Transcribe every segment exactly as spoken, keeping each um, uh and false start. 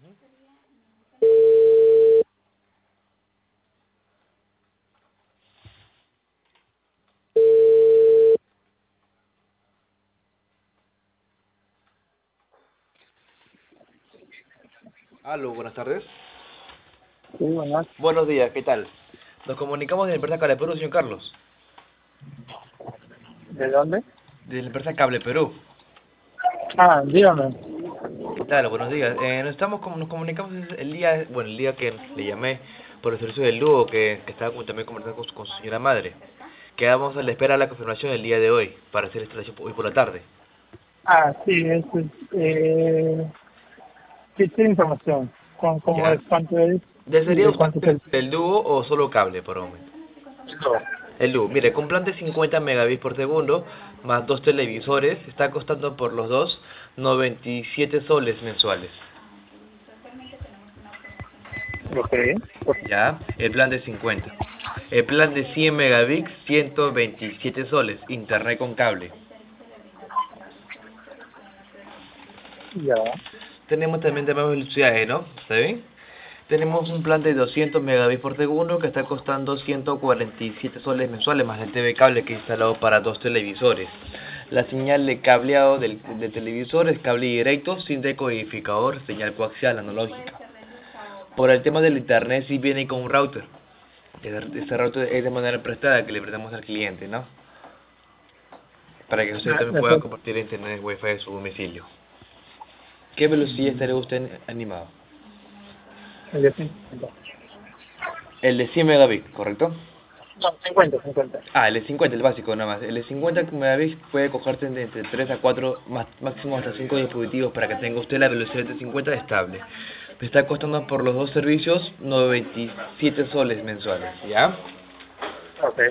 Aló, buenas tardes. Sí, buenas. Buenos días, ¿qué tal? Nos comunicamos de la empresa Cable Perú, señor Carlos. ¿De dónde? De la empresa Cable Perú. Ah, dígame. ¿Qué tal? Buenos días. Eh, nos estamos como nos comunicamos el día, bueno, el día que le llamé por el servicio del dúo que, que estaba como también conversando con, su- con su señora madre. Quedamos a la espera de la confirmación el día de hoy para hacer la instalación hoy por la tarde. Ah, sí, es, es, eh, ¿qué, qué información? ¿Cómo, cómo es? ¿Ya? ¿Cuánto es? ¿Y ¿Desearía de usted cuánto es el el dúo o solo cable por el momento? precio? El dúo, mire, con plan de cincuenta megabits por segundo, más dos televisores, está costando por los dos noventa y siete soles mensuales. Ok. Pues, Ya, el plan de cincuenta. El plan de cien megabits, ciento veintisiete soles, internet con cable. ya. Tenemos también temas de velocidades, ¿no? ¿Está bien? Tenemos un plan de doscientos megabits por segundo que está costando ciento cuarenta y siete soles mensuales, más el T V cable que he instalado para dos televisores. La señal de cableado del, del televisor es cable directo, sin decodificador, señal coaxial analógica. Por el tema del internet, sí viene con un router. Ese ese router es de manera prestada que le prestamos al cliente, ¿no? Para que usted Ah, también de pueda acuerdo. compartir internet wifi de su domicilio. ¿Qué velocidad estaría usted animado? El de cincuenta. El de cien megabits, ¿correcto? No, cincuenta, cincuenta. Ah, el de cincuenta, el básico nada más. El de cincuenta megabits puede cogerse de entre tres a cuatro, más, máximo hasta cinco dispositivos para que tenga usted la velocidad de cincuenta estable. Me está costando por los dos servicios noventa y siete soles mensuales, ¿ya? Ok.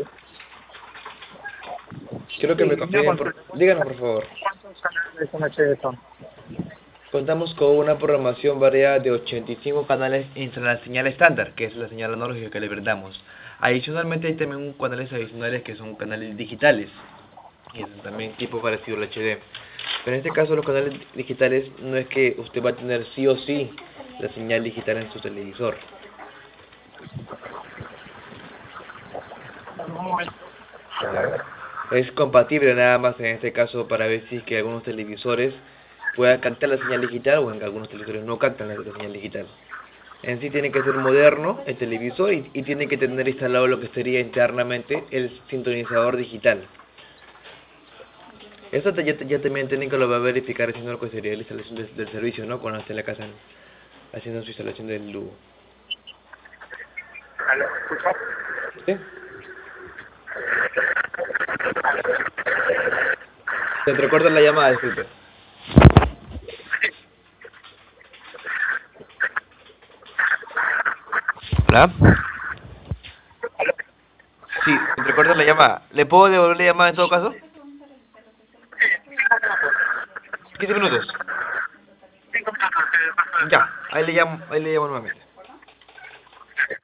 Quiero que Sí, me una confíen por... consulta. ¿Cuántos, Díganos, can- por favor. cuántos canales en H D son? Contamos con una programación variada de ochenta y cinco canales entre la señal estándar, que es la señal analógica que le brindamos. Adicionalmente hay también un- canales adicionales que son canales digitales, y es también tipo parecido al H D. Pero en este caso los canales digitales no es que usted va a tener sí o sí la señal digital en su televisor. En un momento. ¿Ya? Es compatible nada más en este caso para ver si es que algunos televisores puedan captar la señal digital o en que algunos televisores no captan la, la señal digital. En sí tiene que ser moderno el televisor y, y tiene que tener instalado lo que sería internamente el sintonizador digital. Eso te- ya, te- ya también tienen que lo va a verificar haciendo lo que sería la instalación del, del servicio, ¿no? Cuando esté en la casa haciendo su instalación del dúo. ¿Aló? ¿Escucha? ¿Sí? Se entrecorta la llamada, disculpe. ¿Hola? Sí, se entrecorta la llamada. ¿Le puedo devolver la llamada en todo caso? quince minutos. Cinco minutos, que paso de Ya, ahí le llamo, ahí le llamo nuevamente.